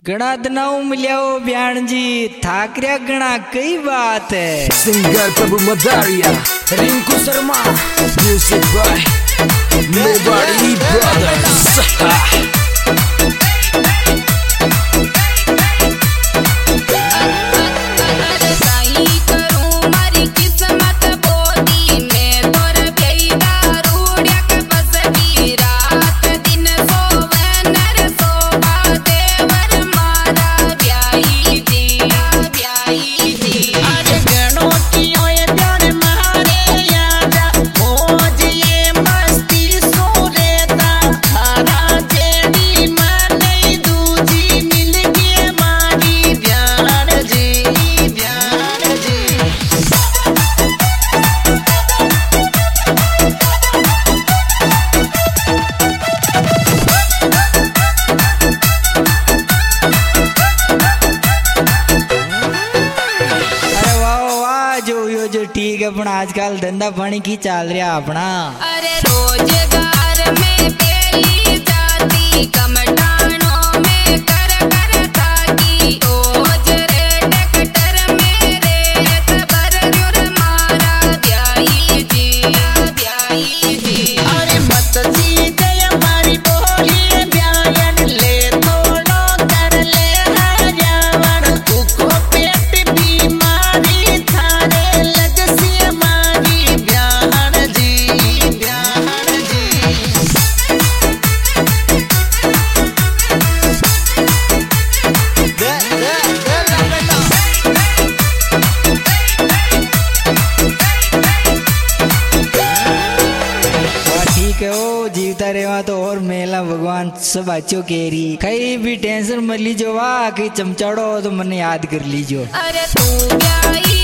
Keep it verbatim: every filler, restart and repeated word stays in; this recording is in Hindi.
गणा दनाऊ मिलियाओ ब्याण जी थाकरिया गणा कई बात है। Singer Prabhu Madariya, Rinku Sharma, music by Mewari brothers. ठीक है अपना आजकल धंधा पानी की चल रहा अपना। अरे रोजगार में पहली जाती कमटानों में कर कर ताकी ओज रे ट्रैक्टर मेरे खबर जुर मारा ब्याई जी ब्याई जी। अरे मत जी दे हमारी बोली ब्यायन ले थोड़ो कर ले हजावन को पेट बीमारी थारे जीवता रेवा तो और मेला भगवान सब अच्छो केरी कहीं भी टेंशन मत लीजो वाह कहीं चमचाड़ो तो मने याद कर लीजो। अरे तू ब्याई